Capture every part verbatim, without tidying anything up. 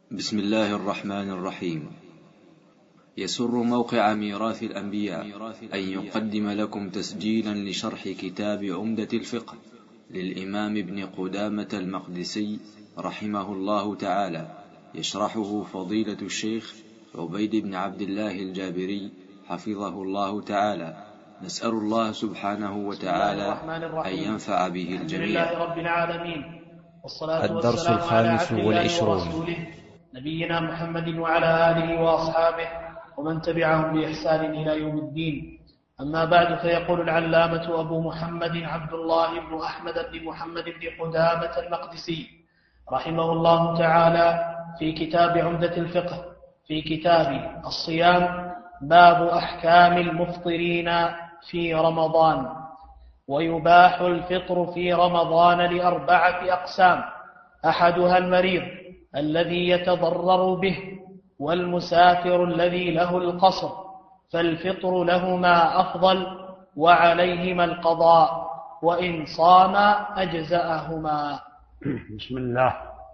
بسم الله الرحمن الرحيم. يسر موقع ميراث الأنبياء أن يقدم لكم تسجيلا لشرح كتاب عمدة الفقه للإمام ابن قدامة المقدسي رحمه الله تعالى، يشرحه فضيلة الشيخ عبيد بن عبد الله الجابري حفظه الله تعالى. نسأل الله سبحانه وتعالى أن ينفع به الجميع. الحمد لله رب العالمين، والصلاة الدرس والسلام على الخامس عبد الله والعشرون. ورسوله نبينا محمد وعلى آله وأصحابه ومن تبعهم بإحسان إلى يوم الدين. أما بعد، فيقول العلامة أبو محمد عبد الله بن أحمد بن محمد بن قدامة المقدسي رحمه الله تعالى في كتاب عمدة الفقه في كتاب الصيام: باب أحكام المفطرين في رمضان. ويباح الفطر في رمضان لأربعة أقسام: أحدها المريض الذي يتضرر به، والمسافر الذي له القصر، فالفطر لهما أفضل وعليهما القضاء، وإن صام أجزأهما. بسم الله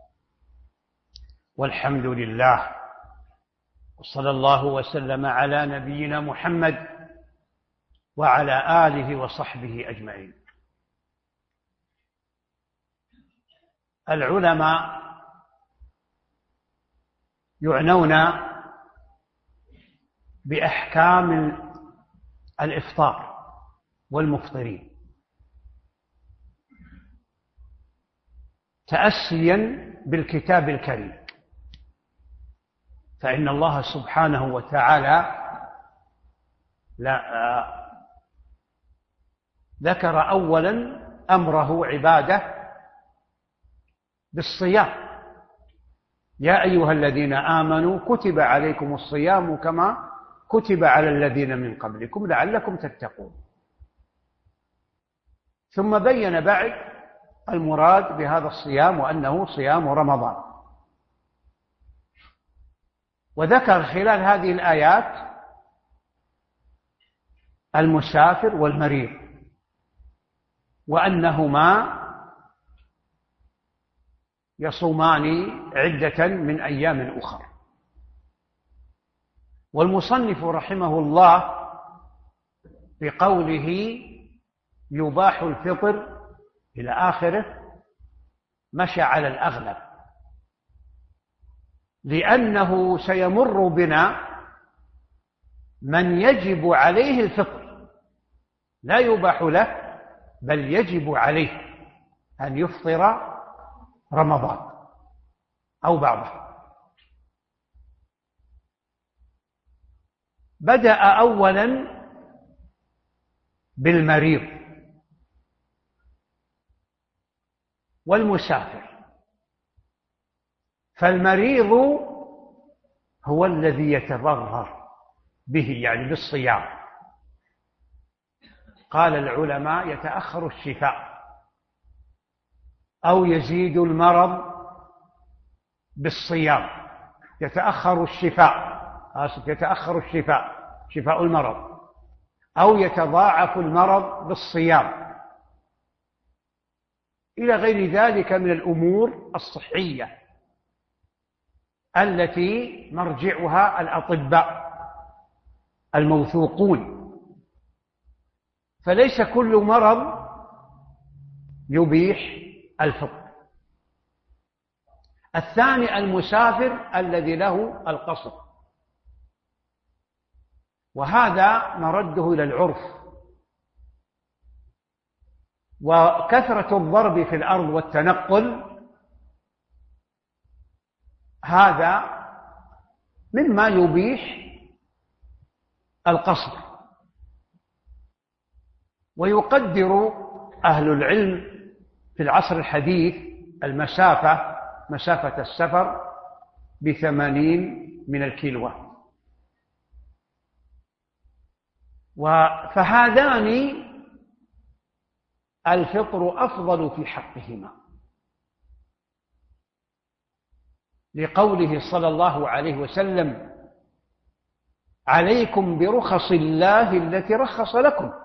والحمد لله، وصلى الله وسلم على نبينا محمد وعلى آله وصحبه أجمعين. العلماء يعنون بأحكام الإفطار والمفطرين تأسيا بالكتاب الكريم، فإن الله سبحانه وتعالى لا ذكر أولا أمره عباده بالصيام: يا أيها الذين آمنوا كتب عليكم الصيام كما كتب على الذين من قبلكم لعلكم تتقون. ثم بين بعد المراد بهذا الصيام وأنه صيام رمضان، وذكر خلال هذه الآيات المسافر والمريض، وأنهما يصومان عدة من أيام أخرى. والمصنف رحمه الله بقوله يباح الفطر إلى آخره مشى على الأغلب، لأنه سيمر بنا من يجب عليه الفطر، لا يباح له بل يجب عليه أن يفطر رمضان أو بعضه. بدأ أولا بالمريض والمسافر. فالمريض هو الذي يتضرر به، يعني بالصيام. قال العلماء يتأخر الشفاء أو يزيد المرض بالصيام. يتأخر الشفاء آسف يتأخر الشفاء شفاء المرض، أو يتضاعف المرض بالصيام، إلى غير ذلك من الأمور الصحية التي مرجعها الأطباء الموثوقون. فليس كل مرض يبيح الفطر. الثاني المسافر الذي له القصر، وهذا مرده إلى العرف، وكثرة الضرب في الأرض والتنقل هذا مما يبيح القصر. ويقدر أهل العلم في العصر الحديث المسافة مسافة السفر بثمانين من الكيلوات. فهذان الفطر أفضل في حقهما، لقوله صلى الله عليه وسلم: عليكم برخص الله التي رخص لكم،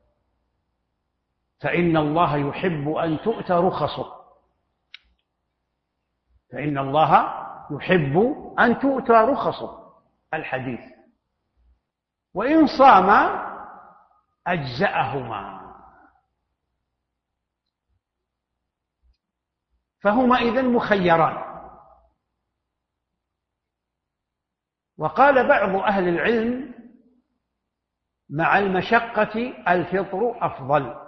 فإن الله يحب أن تؤتى رخصه. فإن الله يحب أن تؤتى رخصه الحديث، وإن صام أجزأهما، فهما إذن مخيران. وقال بعض أهل العلم مع المشقة الفطر أفضل،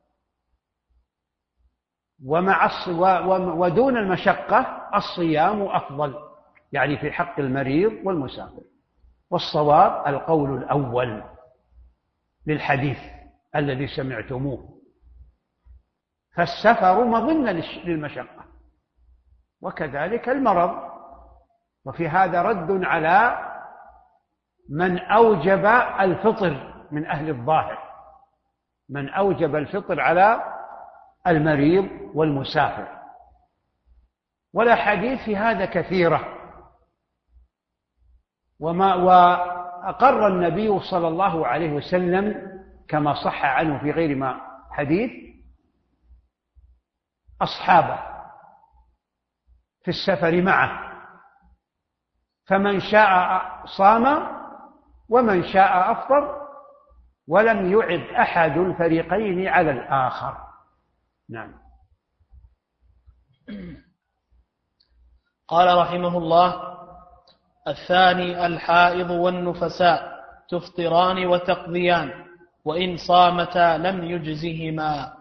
ومع ودون المشقة الصيام أفضل، يعني في حق المريض والمسافر. والصواب القول الأول للحديث الذي سمعتموه، فالسفر مظنة للمشقة، وكذلك المرض. وفي هذا رد على من أوجب الفطر من أهل الظاهر، من أوجب الفطر على المريض والمسافر. والأحاديث في هذا كثيرة، وما وأقر النبي صلى الله عليه وسلم كما صح عنه في غير ما حديث أصحابه في السفر معه، فمن شاء صام ومن شاء أفطر، ولم يعد أحد الفريقين على الآخر. نعم. قال رحمه الله: الثاني الحائض والنفساء تفطران وتقضيان، وإن صامتا لم يجزهما.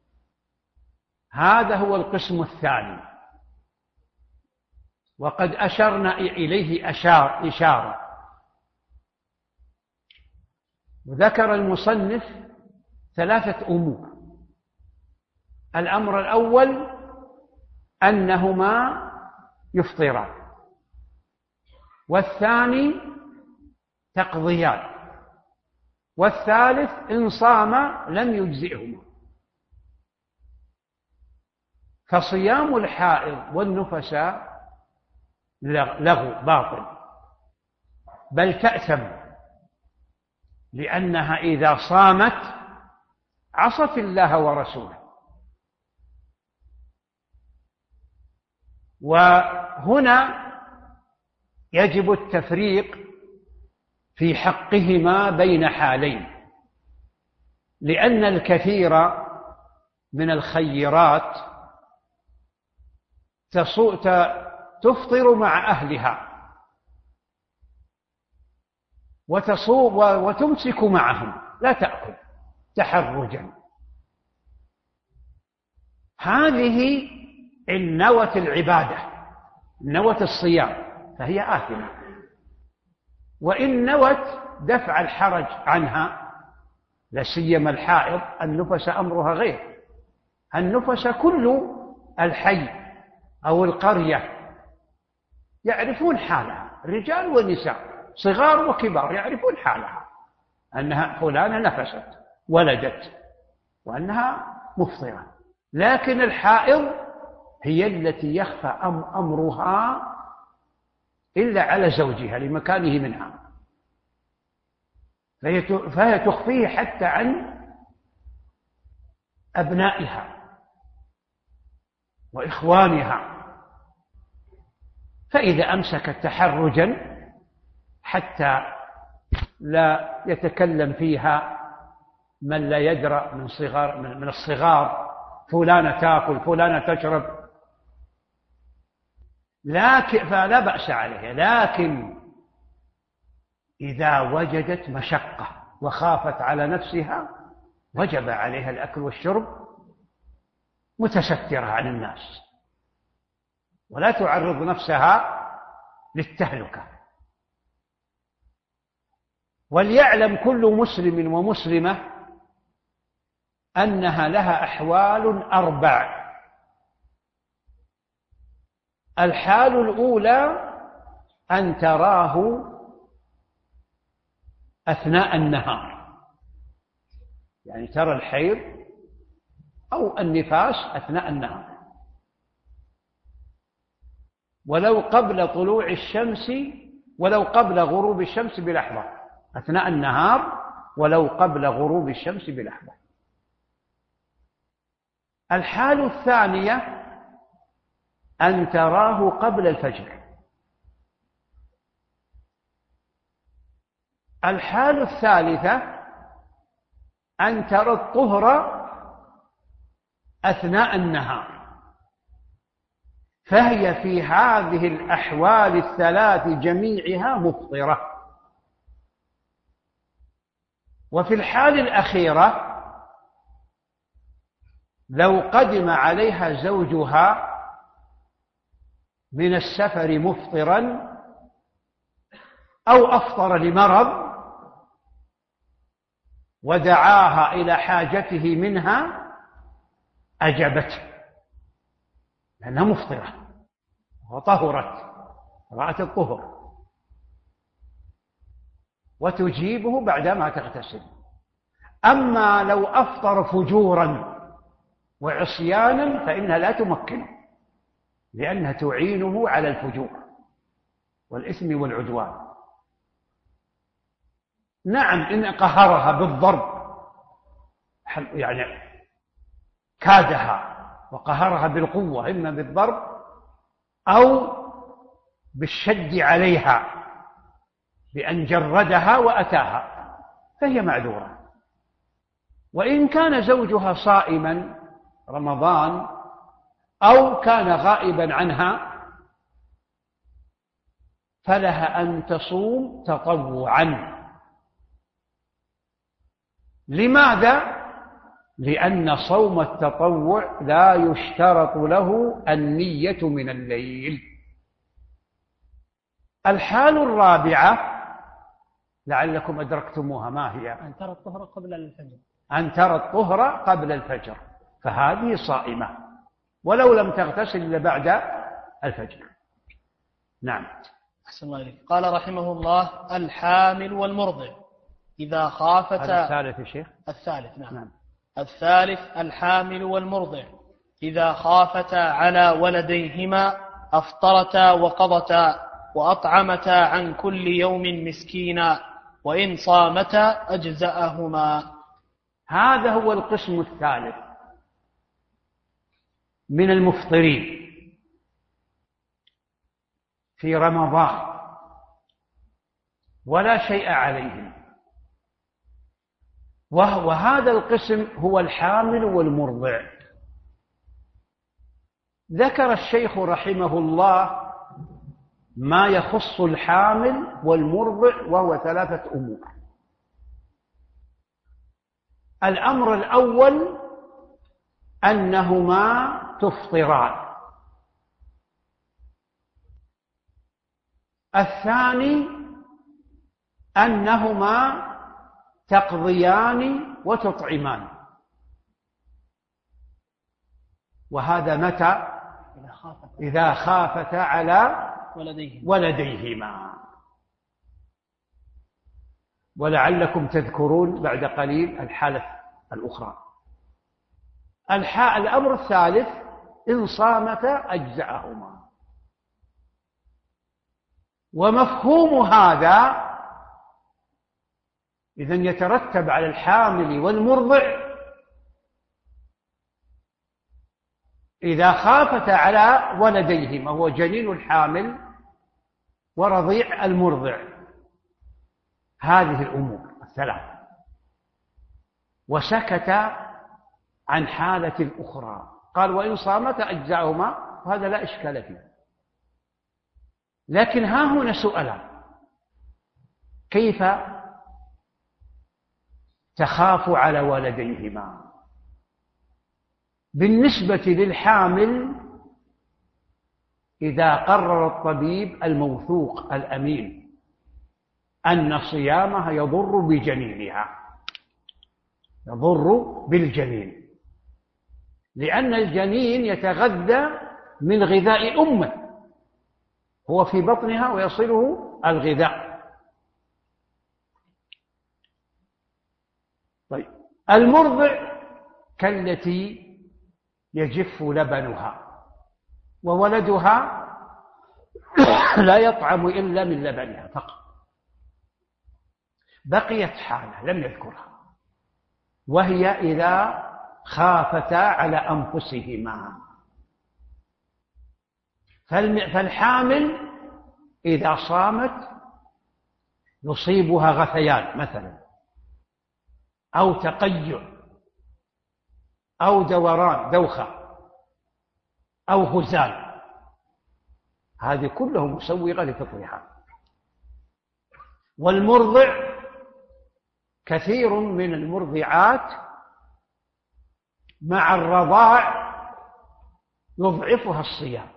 هذا هو القسم الثاني، وقد أشرنا إليه أشار إشارة. وذكر المصنف ثلاثة أمور. الأمر الأول أنهما يفطران، والثاني تقضيان، والثالث إن صام لم يجزئهما. فصيام الحائض والنفساء لغو باطل، بل تأثم، لأنها إذا صامت عصت الله ورسوله. وهنا يجب التفريق في حقهما بين حالين، لأن الكثير من الخيرات تفطر مع أهلها وتصوم وتمسك معهم، لا تأكل تحرجا. هذه إن نوت العبادة، نوت الصيام، فهي آثمة. وإن نوت دفع الحرج عنها، لا سيما الحائض، النفس أمرها غير. النفس كل الحي أو القرية يعرفون حالها، رجال ونساء صغار وكبار يعرفون حالها، أنها فلانة نفست ولدت وأنها مفطرة. لكن الحائض هي التي يخفى أمرها إلا على زوجها لمكانه منها، فهي تخفيه حتى عن أبنائها وإخوانها. فإذا أمسكت تحرجا حتى لا يتكلم فيها من لا يدرأ من صغار من الصغار، فلانة تأكل فلانة تشرب، لكن فلا بأس عليها. لكن إذا وجدت مشقة وخافت على نفسها وجب عليها الأكل والشرب متسترة عن الناس، ولا تعرض نفسها للتهلكة. وليعلم كل مسلم ومسلمة أنها لها أحوال أربع. الحال الأولى أن تراه أثناء النهار، يعني ترى الحيض أو النفاس أثناء النهار، ولو قبل طلوع الشمس ولو قبل غروب الشمس بلحظة، أثناء النهار ولو قبل غروب الشمس بلحظة. الحال الثانية أن تراه قبل الفجر، الحال الثالثة أن ترى الطهر أثناء النهار، فهي في هذه الأحوال الثلاث جميعها مفطرة. وفي الحال الأخيرة لو قدم عليها زوجها من السفر مفطرا أو أفطر لمرض ودعاها إلى حاجته منها أجابته، لأنها مفطرة وطهرت، رأت الطهر، وتجيبه بعدما تغتسل. أما لو أفطر فجورا وعصيانا فإنها لا تمكنه، لأنها تعينه على الفجور والإثم والعدوان. نعم، إن قهرها بالضرب، يعني كادها وقهرها بالقوة، إما بالضرب أو بالشد عليها بأن جردها وأتاها، فهي معذورة. وإن كان زوجها صائما رمضان أو كان غائبا عنها فلها أن تصوم تطوعا. لماذا؟ لأن صوم التطوع لا يشترط له النية من الليل. الحال الرابعة لعلكم أدركتموها، ما هي؟ أن ترى الطهر قبل الفجر. أن ترى الطهر قبل الفجر، فهذه صائمة ولو لم تغتسل إلا بعد الفجر. نعم. أحسن الله إليك. قال رحمه الله: الحامل والمرضع إذا خافتا. هذا الثالث يا شيخ. الثالث. نعم. نعم. الثالث: الحامل والمرضع إذا خافتا على ولديهما أفطرتا وقضتا وأطعمتا عن كل يوم مسكينا، وإن صامتا أجزأهما. هذا هو القسم الثالث من المفطرين في رمضان ولا شيء عليهم، وهذا القسم هو الحامل والمرضع. ذكر الشيخ رحمه الله ما يخص الحامل والمرضع، وهو ثلاثة أمور. الأمر الأول أنهما تفطران. الثاني أنهما تقضيان وتطعمان. وهذا متى؟ إذا خافتا على ولديهما. ولعلكم تذكرون بعد قليل الحالة الأخرى. الأمر الثالث: إن صامتا أجزأهما. ومفهوم هذا إذن يترتب على الحامل والمرضع إذا خافتا على ولديهما، هو جنين الحامل ورضيع المرضع، هذه الأمور الثلاث، وسكت عن حالة أخرى، قال: وإن صامتا أجزأهما، وهذا لا إشكال فيه. لكن ها هنا سؤالان: كيف تخاف على ولديهما؟ بالنسبة للحامل، إذا قرر الطبيب الموثوق الأمين أن صيامها يضر بجنينها، يضر بالجنين، لأن الجنين يتغذى من غذاء أمه، هو في بطنها ويصله الغذاء. طيب، المرضع كالتي يجف لبنها وولدها لا يطعم إلا من لبنها فقط. بقيت حالة لم يذكرها، وهي إذا خافتا على أنفسهما. فالحامل إذا صامت يصيبها غثيان مثلا، أو تقيؤ، أو دوران دوخة، أو هزال، هذه كلها مسوغة لفطرها. والمرضع كثير من المرضعات مع الرضاع يضعفها الصيام،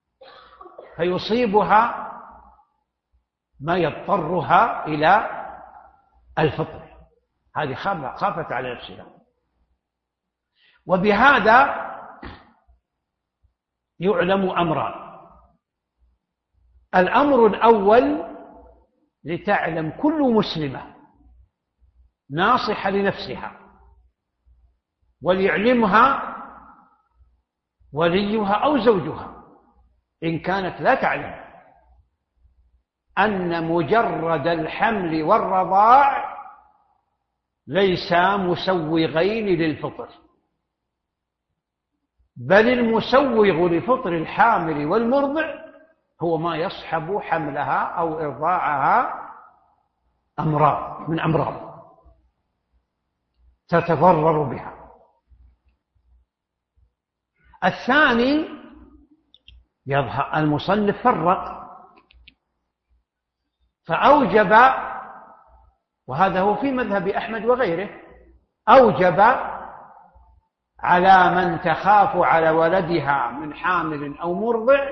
فيصيبها ما يضطرها إلى الفطر، هذه خافت على نفسها. وبهذا يعلم أمران: الأمر الأول لتعلم كل مسلمة ناصحة لنفسها وليعلمها وليها أو زوجها إن كانت لا تعلم أن مجرد الحمل والرضاع ليس مسوغين للفطر، بل المسوغ لفطر الحامل والمرضع هو ما يصحب حملها أو إرضاعها أمراض من أمراض تتضرر بها. الثاني يظهر المصنف فرق فأوجب، وهذا هو في مذهب أحمد وغيره، أوجب على من تخاف على ولدها من حامل أو مرضع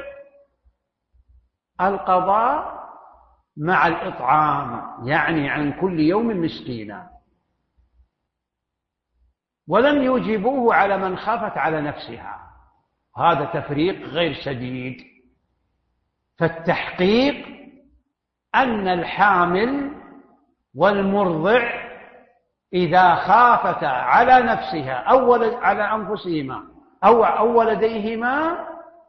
القضاء مع الإطعام، يعني عن كل يوم مسكينا، ولم يوجبوه على من خافت على نفسها. هذا تفريق غير سديد، فالتحقيق أن الحامل والمرضع إذا خافتا على نفسها أو على أنفسهما أو أو ولديهما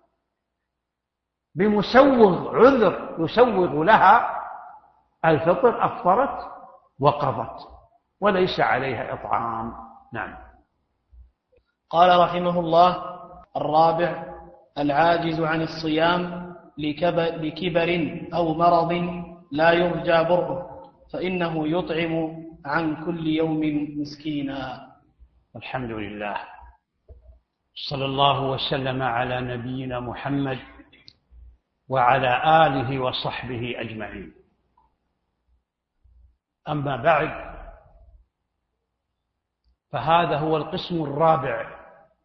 بمسوغ عذر يسوغ لها الفطر أفطرت وقضت وليس عليها إطعام. نعم. قال رحمه الله: الرابع العاجز عن الصيام لكبر أو مرض لا يرجى برؤه، فإنه يطعم عن كل يوم مسكينا. الحمد لله، صلى الله وسلم على نبينا محمد وعلى آله وصحبه أجمعين. أما بعد، فهذا هو القسم الرابع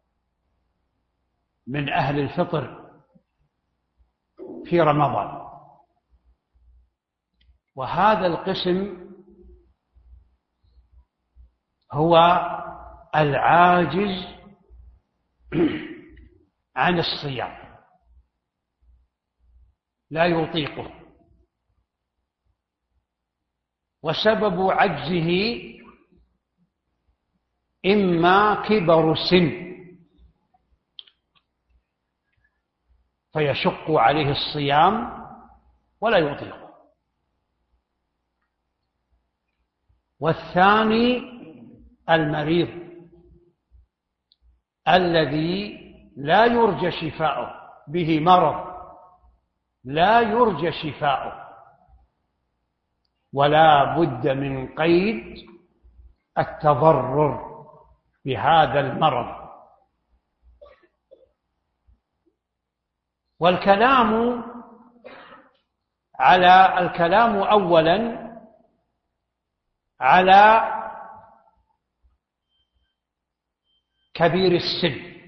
من أهل الفطر في رمضان، وهذا القسم هو العاجز عن الصيام، لا يطيقه، وسبب عجزه إما كبر السن فيشق عليه الصيام ولا يطيقه، والثاني المريض الذي لا يرجى شفاؤه، به مرض لا يرجى شفاؤه ولا بد من قيد التضرر بهذا المرض. والكلام على الكلام أولا على كبير السن.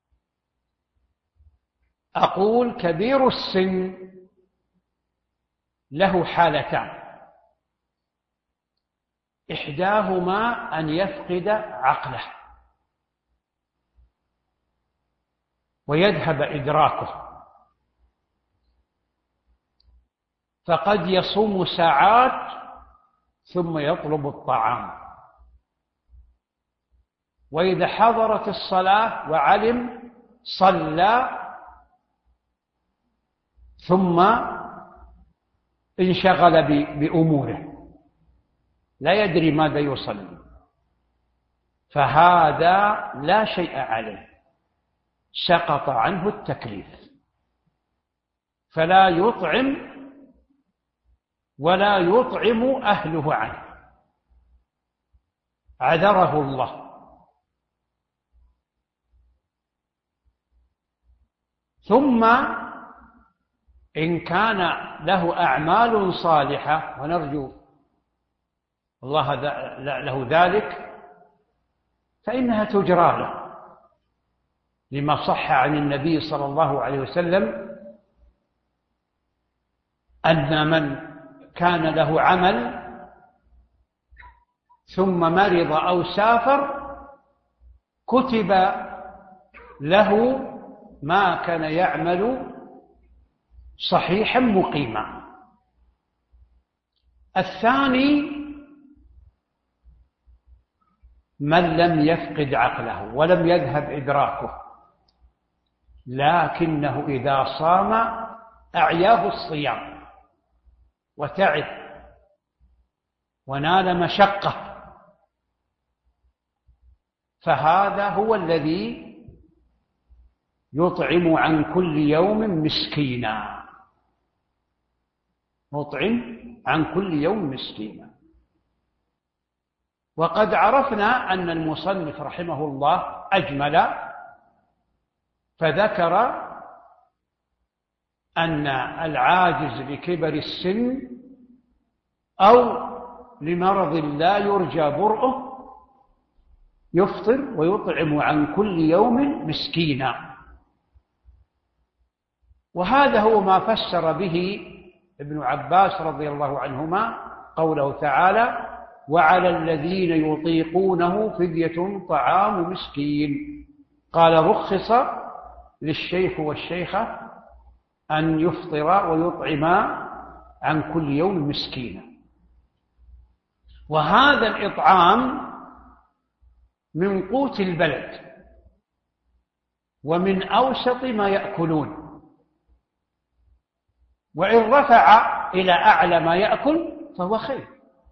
أقول كبير السن له حالتان: إحداهما أن يفقد عقله ويذهب إدراكه، فقد يصوم ساعات ثم يطلب الطعام، وإذا حضرت الصلاة وعلم صلى ثم انشغل بأموره لا يدري ماذا يصلي، فهذا لا شيء عليه، سقط عنه التكليف، فلا يطعم ولا يطعم أهله عنه، عذره الله. ثم إن كان له أعمال صالحة، ونرجو الله له ذلك، فإنها تجرى له، لما صح عن النبي صلى الله عليه وسلم أن من كان له عمل ثم مرض أو سافر كتب له ما كان يعمل صحيحا مقيما. الثاني من لم يفقد عقله ولم يذهب إدراكه، لكنه إذا صام أعياه الصيام وتعب ونال مشقة، فهذا هو الذي يطعم عن كل يوم مسكينا، يطعم عن كل يوم مسكينا. وقد عرفنا أن المصنف رحمه الله أجمل، فذكر أن العاجز لكبر السن أو لمرض لا يرجى برؤه يفطر ويطعم عن كل يوم مسكينا. وهذا هو ما فسر به ابن عباس رضي الله عنهما قوله تعالى: وعلى الذين يطيقونه فدية طعام مسكين. قال: رخص للشيخ والشيخة أن يفطر ويطعما عن كل يوم مسكينا. وهذا الإطعام من قوت البلد ومن أوسط ما يأكلون، وإن رفع إلى أعلى ما يأكل فهو خير.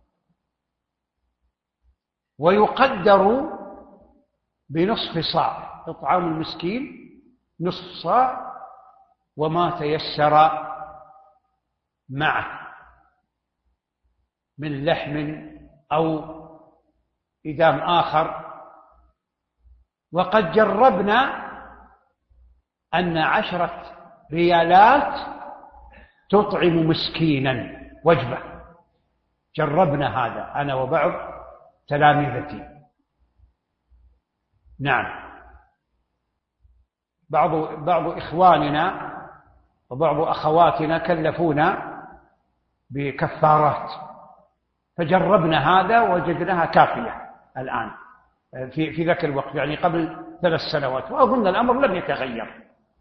ويقدر بنصف صاع، إطعام المسكين نصف صاع وما تيسر معه من لحم أو إدام آخر. وقد جربنا أن عشرة ريالات تطعم مسكينا وجبة، جربنا هذا أنا وبعض تلاميذتي. نعم، بعض بعض إخواننا وبعض أخواتنا كلفونا بكفارات، فجربنا هذا وجدناها كافية الآن في في ذاك الوقت، يعني قبل ثلاث سنوات، وأظن الأمر لم يتغير.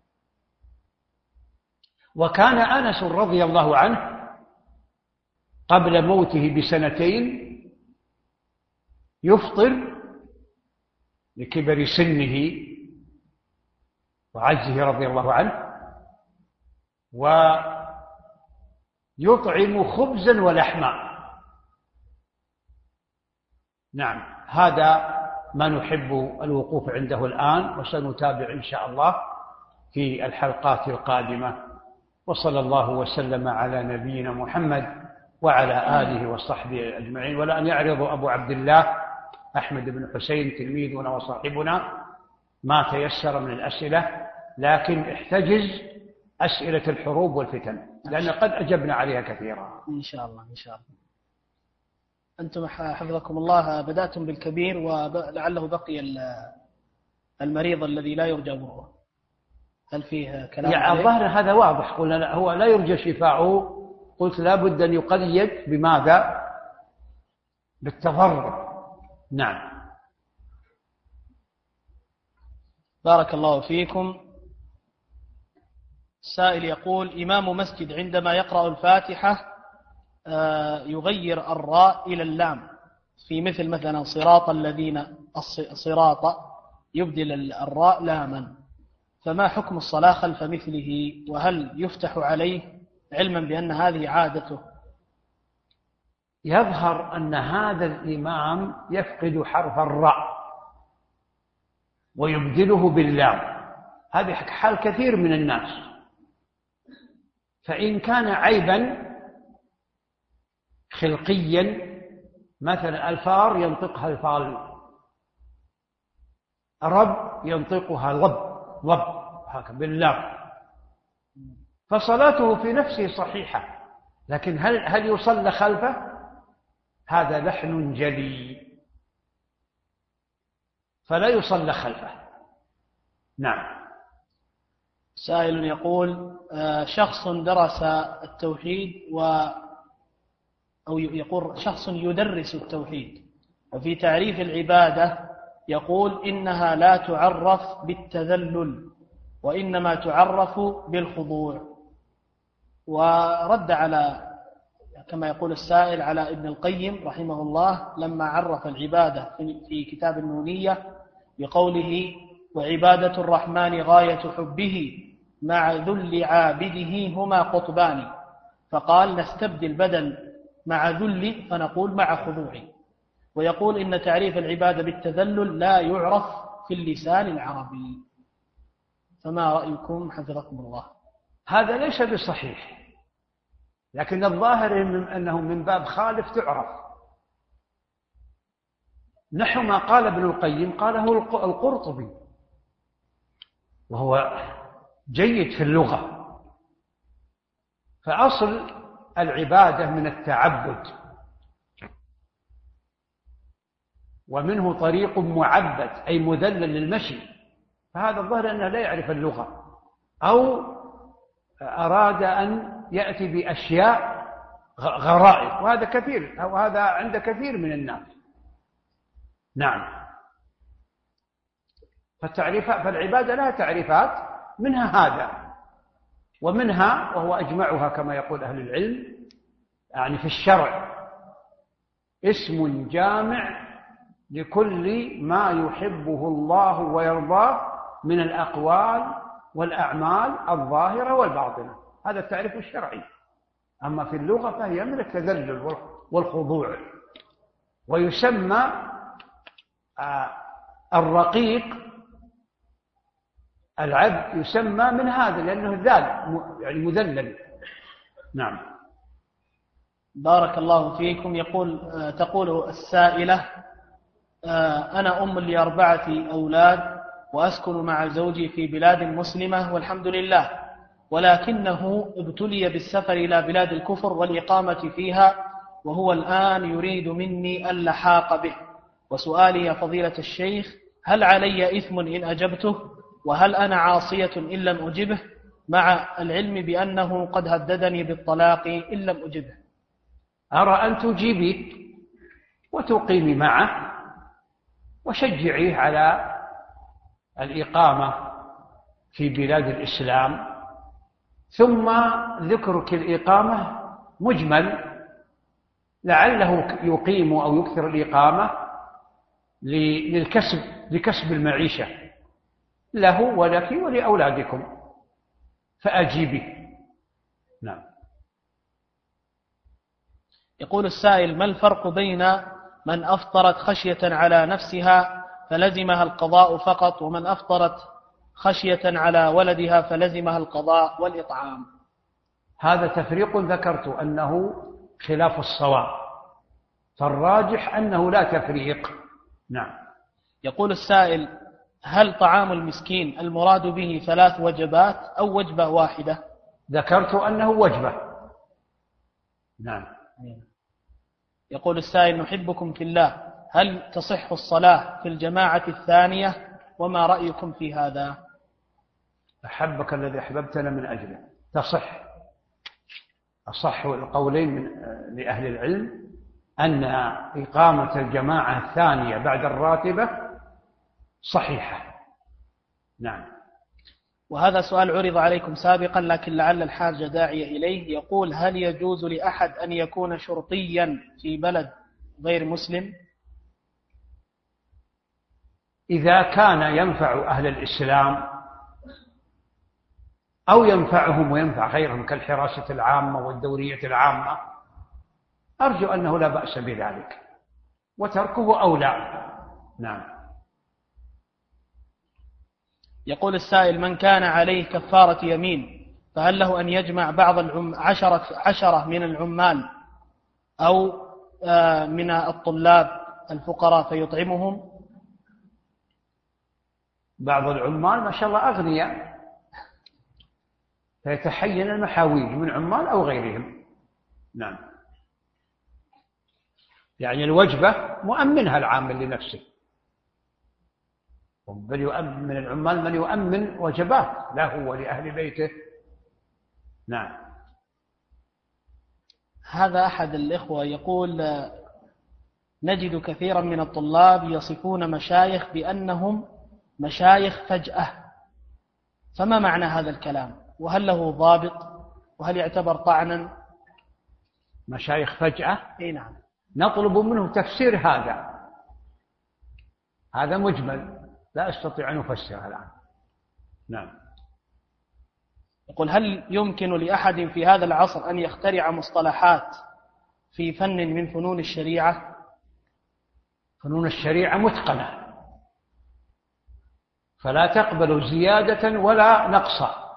وكان أنس رضي الله عنه قبل موته بسنتين يفطر لكبر سنه وعجزه رضي الله عنه، ويطعم خبزا ولحما. نعم، هذا ما نحب الوقوف عنده الآن، وسنتابع إن شاء الله في الحلقات القادمة. وصلى الله وسلم على نبينا محمد وعلى آله وصحبه أجمعين. ولا أن يعرض أبو عبد الله أحمد بن حسين تلميذنا وصاحبنا ما تيسر من الأسئلة، لكن احتجز أسئلة الحروب والفتن لأن قد أجبنا عليها كثيرا. إن شاء الله إن شاء الله. أنتم حفظكم الله بدأتم بالكبير، ولعله بقي المريض الذي لا يرجى برؤه، هل فيه كلام؟ يعني الظاهر هذا واضح، قلنا هو لا يرجى شفاؤه، قلت لا بد أن يقيد بماذا؟ بالتضرع. نعم. بارك الله فيكم. السائل يقول: إمام مسجد عندما يقرأ الفاتحة يغير الراء إلى اللام في مثل مثلا صراط الذين، الصراط يبدل الراء لاما، فما حكم الصلاة خلف مثله؟ وهل يفتح عليه علما بأن هذه عادته؟ يظهر أن هذا الإمام يفقد حرف الراء ويبدله باللام، هذه حال كثير من الناس. فإن كان عيبا خلقيا، مثلا الفار ينطقها الفال، رب ينطقها لب لب هكذا باللام، فصلاته في نفسه صحيحة، لكن هل هل يصلى خلفه؟ هذا لحن جلي فلا يصلى خلفه. نعم. سائل يقول شخص درس التوحيد و أو يقول شخص يدرس التوحيد، وفي تعريف العبادة يقول إنها لا تعرف بالتذلل وإنما تعرف بالخضوع، ورد على كما يقول السائل على ابن القيم رحمه الله لما عرف العبادة في كتاب النونية بقوله وعبادة الرحمن غاية حبه مع ذل عابده هما قطبان، فقال نستبدل بدل مع ذل فنقول مع خضوع. ويقول إن تعريف العبادة بالتذلل لا يعرف في اللسان العربي، فما رأيكم حفظكم الله؟ هذا ليس بصحيح، لكن الظاهر أنه من باب خالف تعرف، نحو ما قال ابن القيم قاله القرطبي وهو جيد في اللغة. فأصل العبادة من التعبد، ومنه طريق معبد أي مذلل للمشي، فهذا الظاهر أنه لا يعرف اللغة، أو أراد أن يأتي بأشياء غرائب، وهذا كثير، أو هذا عند كثير من الناس. نعم. فالتعريفات فالعبادة لها تعريفات، منها هذا، ومنها وهو أجمعها كما يقول أهل العلم يعني في الشرع اسم جامع لكل ما يحبه الله ويرضاه من الأقوال والأعمال الظاهرة والباطنة، هذا التعريف الشرعي. أما في اللغة فهي من التذلل والخضوع، ويسمى الرقيق العبد يسمى من هذا لأنه ذال يعني مذلل. نعم. بارك الله فيكم. يقول تقول السائلة أنا أم لأربعة أولاد وأسكن مع زوجي في بلاد مسلمة والحمد لله، ولكنه ابتلي بالسفر إلى بلاد الكفر والإقامة فيها، وهو الآن يريد مني اللحاق به، وسؤالي يا فضيلة الشيخ هل علي إثم إن أجبته؟ وهل أنا عاصية إن لم أجبه، مع العلم بأنه قد هددني بالطلاق إن لم أجبه؟ أرى أن تجيبي وتقيمي معه وشجعيه على الإقامة في بلاد الإسلام، ثم ذكرك الإقامة مجمل، لعله يقيم أو يكثر الإقامة للكسب لكسب المعيشة له ولك ولأولادكم، فأجيبي. نعم. يقول السائل ما الفرق بين من أفطرت خشية على نفسها فلزمها القضاء فقط، ومن أفطرت خشية على ولدها فلزمها القضاء والإطعام؟ هذا تفريق ذكرت أنه خلاف الصواب، فالراجح أنه لا تفريق. نعم. يقول السائل هل طعام المسكين المراد به ثلاث وجبات أو وجبة واحدة؟ ذكرت أنه وجبة. نعم. يقول السائل نحبكم في الله، هل تصح الصلاة في الجماعة الثانية، وما رأيكم في هذا؟ أحبك الذي أحببتنا من أجله، تصح. أصح القولين من لأهل العلم أن إقامة الجماعة الثانية بعد الراتبة صحيحة. نعم. وهذا سؤال عرض عليكم سابقا لكن لعل الحاجة داعية إليه. يقول هل يجوز لأحد أن يكون شرطيا في بلد غير مسلم؟ إذا كان ينفع أهل الإسلام أو ينفعهم وينفع غيرهم كالحراسة العامة والدورية العامة أرجو أنه لا بأس بذلك، وتركه أولى. نعم. يقول السائل من كان عليه كفارة يمين فهل له أن يجمع بعض العم عشرة, عشرة من العمال أو من الطلاب الفقراء فيطعمهم؟ بعض العمال ما شاء الله أغنياء فيتحين المحاويج من عمال أو غيرهم. نعم، يعني الوجبة مؤمنها العامل لنفسه، بل يؤمن من العمال من يؤمن وجبات له ولأهل بيته. نعم. هذا أحد الإخوة يقول: نجد كثيرا من الطلاب يصفون مشايخ بأنهم مشايخ فجأة، فما معنى هذا الكلام؟ وهل له ضابط؟ وهل يعتبر طعنا؟ مشايخ فجأة؟ اي نعم. نطلب منه تفسير هذا، هذا مجمل لا أستطيع أن أفسره الآن. نعم. يقول: هل يمكن لأحد في هذا العصر أن يخترع مصطلحات في فن من فنون الشريعة؟ فنون الشريعة متقنة فلا تقبل زيادة ولا نقصا،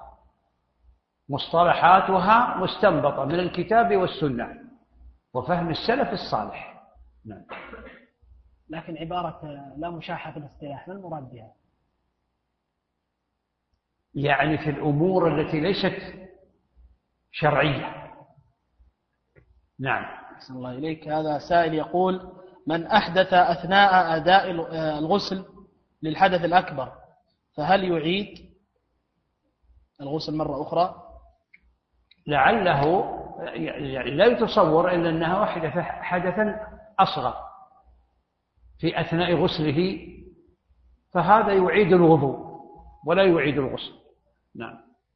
مصطلحاتها مستنبطة من الكتاب والسنة وفهم السلف الصالح. نعم. لكن عبارة لا مشاحة في الاصطلاح ما المراد بها؟ يعني في الأمور التي ليست شرعية. نعم. أحسن الله إليك. هذا سائل يقول: من أحدث أثناء أداء الغسل للحدث الأكبر فهل يعيد الغسل مرة أخرى؟ لعله يعني لا يتصور إلا أنها أحدث حدثا أصغر في أثناء غسله، فهذا يعيد الوضوء ولا يعيد الغسل. نعم.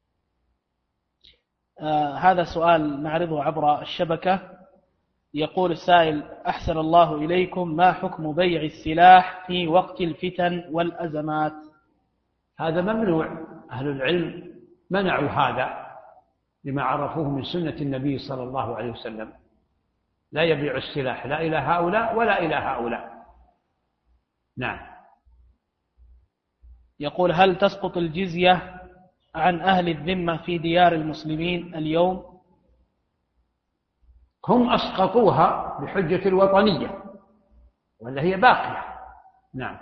آه هذا سؤال نعرضه عبر الشبكة. يقول السائل: أحسن الله إليكم، ما حكم بيع السلاح في وقت الفتن والأزمات؟ هذا ممنوع، أهل العلم منعوا هذا لما عرفوه من سنة النبي صلى الله عليه وسلم، لا يبيع السلاح لا إلى هؤلاء ولا إلى هؤلاء. نعم. يقول: هل تسقط الجزية عن أهل الذمة في ديار المسلمين اليوم؟ هم أسقطوها بحجة الوطنية ولا هي باقية. نعم.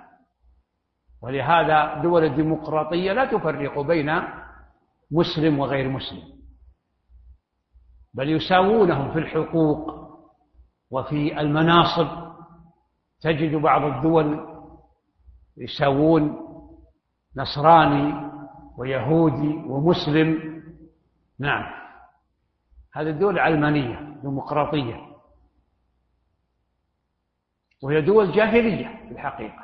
ولهذا دول الديمقراطية لا تفرق بين مسلم وغير مسلم، بل يساوونهم في الحقوق وفي المناصب. تجد بعض الدول يساوون نصراني ويهودي ومسلم. نعم. هذه الدول علمانية ديمقراطية، وهي دول جاهلية في الحقيقة.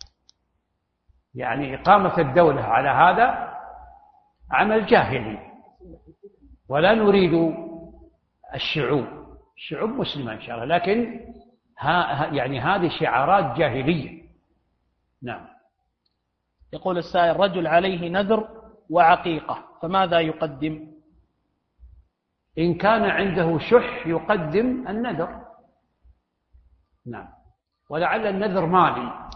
يعني إقامة الدولة على هذا عمل جاهلي، ولا نريد الشعوب الشعوب مسلمة إن شاء الله، لكن ها يعني هذه شعارات جاهلية. نعم. يقول السائل: رجل عليه نذر وعقيقة فماذا يقدم؟ إن كان عنده شح يقدم النذر. نعم. ولعل النذر مالي.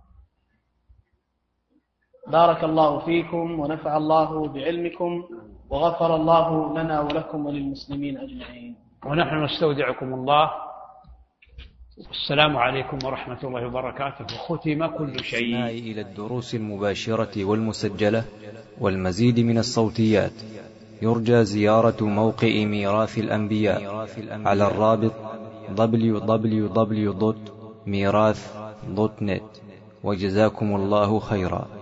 بارك الله فيكم ونفع الله بعلمكم وغفر الله لنا ولكم وللمسلمين أجمعين. ونحن نستودعكم الله. السلام عليكم ورحمة الله وبركاته. وختم كل شيء. إلى الدروس المباشرة والمسجلة والمزيد من الصوتيات يرجى زيارة موقع ميراث الأنبياء على الرابط دبليو دبليو دبليو دوت ميراث دوت نت. وجزاكم الله خيرا.